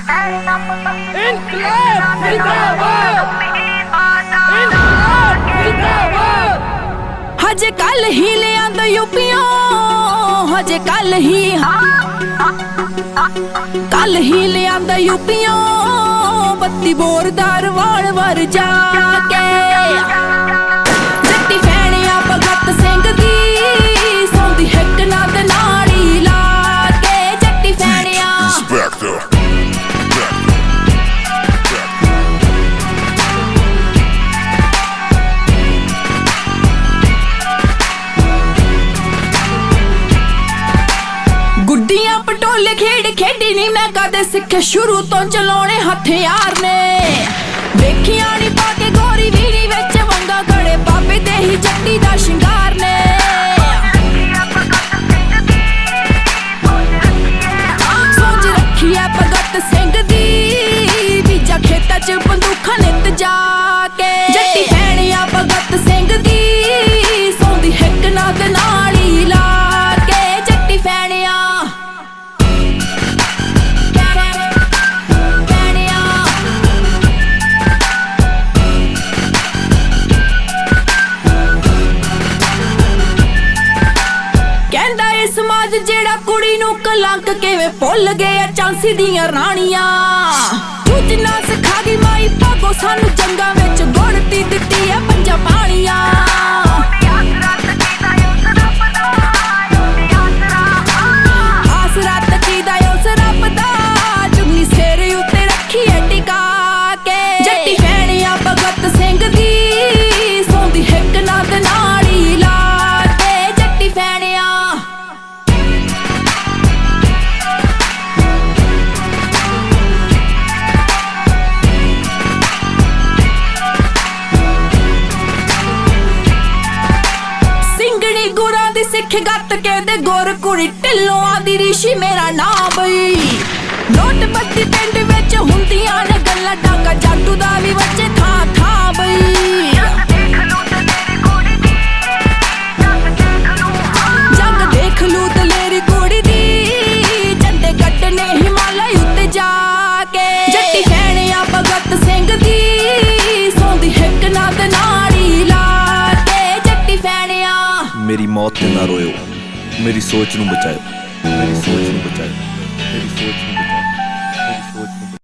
इनकलाब जिंदाबाद, इनकलाब जिंदाबाद। हजे कल ही ले आंदा यूपियों, हजे कल ही ले आंदा यूपियों, बत्ती बोरदार वाल वर जाके जट्टी फैनिया भगत सिंह दी सौंदी हिक नाद नाली ला के जट्टी फैनिया गुड्डियां पटोले खेड़ खेडी नी मैं कदे सिखे शुरू तो चलाने हथियार ने वेखिया नी पाके गोरी वीरी विच वंगा गड़े बाबे दे ही जट्टी दा शिंगार ने सोच रखी है भगत सिंह दी बीजा खेता च बंदूखां नित जाके जट्टी फैनिया भगत सिंह दी सौंदी हिक नाद नाली ला के जट्टी फैनिया समाज जेड़ा कुड़ी नू कलंक किवें भुल गए झांसी दियां राणियां पूजना सिखा गई माई भागो सानू जंगा विच गुड़ती दित्ती है पंजा पाणियां आसरा तकीदा उस रब दा चुन्नी सिर उत्ते रखी है टिका के जट्टी फैनिया भगत सिंह दी सौंदी हिक नाद नाली ला के जट्टी फैनिया सिख गत के दे गोर कुड़ी ढिल्लों आदि ऋषि मेरा नाम बई नोट बत्ती पिंड विच हुंदियां ने गल्लां डाका जाटू दा वी वच्चे थां थां बई जग देख लू दलेरी कुड़ी दी झंडे कड्डने हिमालय उत्ते जाके जट्टी फैनिया भगत सिंह दी सौंदी हिक नाद नाली ला के जट्टी फैनिया मेरी मौत ते ना रोयो, मेरी सोच नू बचाओ, मेरी सोच नू बचाओ, मेरी सोच